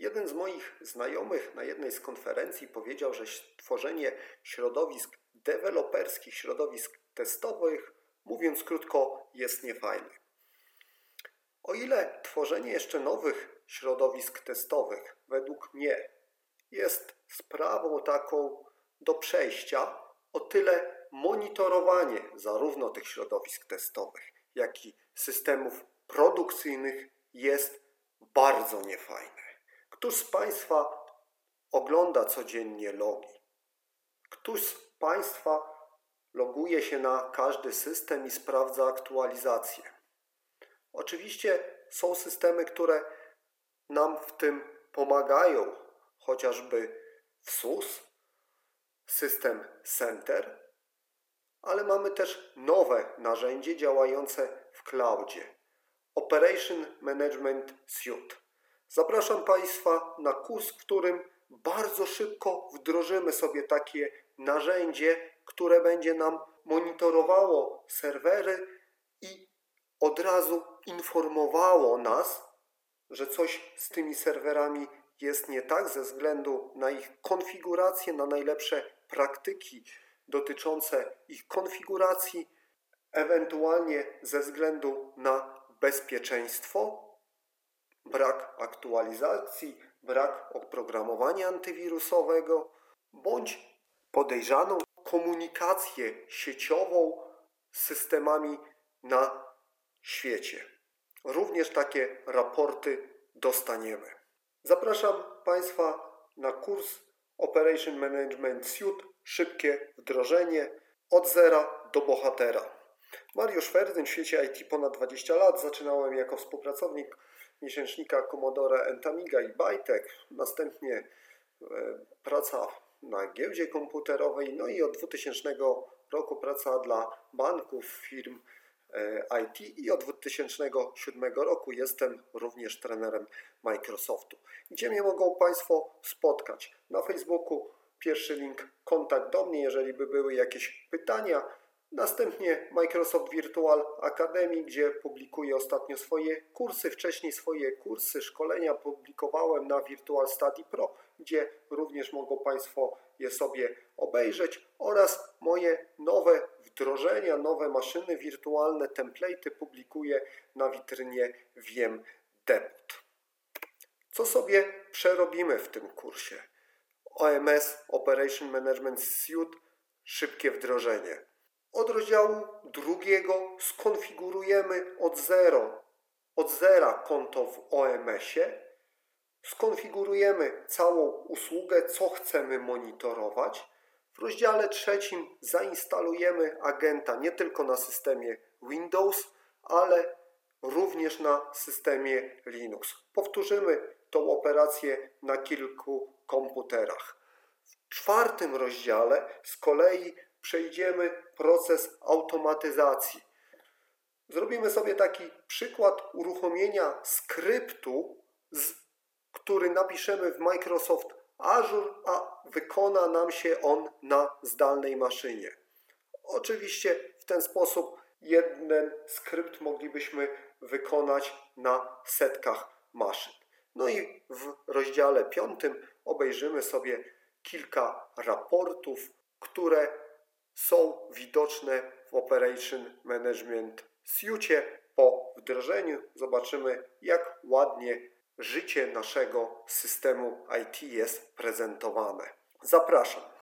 Jeden z moich znajomych na jednej z konferencji powiedział, że tworzenie środowisk deweloperskich, środowisk testowych, mówiąc krótko, jest niefajne. O ile tworzenie jeszcze nowych środowisk testowych według mnie jest sprawą taką do przejścia, o tyle monitorowanie zarówno tych środowisk testowych, jak i systemów produkcyjnych jest bardzo niefajne. Któż z Państwa ogląda codziennie logi? Któż z Państwa loguje się na każdy system i sprawdza aktualizację? Oczywiście są systemy, które nam w tym pomagają, chociażby WSUS, system Center, ale mamy też nowe narzędzie działające w cloudzie, Operation Management Suite. Zapraszam Państwa na kurs, w którym bardzo szybko wdrożymy sobie takie narzędzie, które będzie nam monitorowało serwery i od razu informowało nas, że coś z tymi serwerami jest nie tak ze względu na ich konfigurację, na najlepsze praktyki dotyczące ich konfiguracji, ewentualnie ze względu na bezpieczeństwo, brak aktualizacji, brak oprogramowania antywirusowego, bądź podejrzaną komunikację sieciową z systemami na świecie. Również takie raporty dostaniemy. Zapraszam Państwa na kurs Operation Management Suite, szybkie wdrożenie od zera do bohatera. Mariusz Ferdyn, w świecie IT ponad 20 lat. Zaczynałem jako współpracownik miesięcznika Commodore Amiga i Bytek. Następnie praca na giełdzie komputerowej. No i od 2000 roku praca dla banków, firm IT i od 2007 roku jestem również trenerem Microsoftu. Gdzie mnie mogą Państwo spotkać? Na Facebooku pierwszy link, kontakt do mnie, jeżeli by były jakieś pytania. Następnie Microsoft Virtual Academy, gdzie publikuję ostatnio swoje kursy. Wcześniej swoje kursy, szkolenia publikowałem na Virtual Study Pro, gdzie również mogą Państwo je sobie obejrzeć, oraz moje nowe wdrożenia, nowe maszyny wirtualne, template'y publikuję na witrynie Wiem Depot. Co sobie przerobimy w tym kursie? OMS, Operation Management Suite, szybkie wdrożenie. Od rozdziału drugiego skonfigurujemy od zera konto w OMS-ie, skonfigurujemy całą usługę, co chcemy monitorować. W rozdziale trzecim zainstalujemy agenta nie tylko na systemie Windows, ale również na systemie Linux. Powtórzymy tą operację na kilku komputerach. W czwartym rozdziale z kolei przejdziemy proces automatyzacji. Zrobimy sobie taki przykład uruchomienia skryptu, który napiszemy w Microsoft Azure, a wykona nam się on na zdalnej maszynie. Oczywiście w ten sposób jeden skrypt moglibyśmy wykonać na setkach maszyn. No i w rozdziale 5 obejrzymy sobie kilka raportów, które są widoczne w Operation Management Suite. Po wdrożeniu zobaczymy, jak ładnie życie naszego systemu IT jest prezentowane. Zapraszam.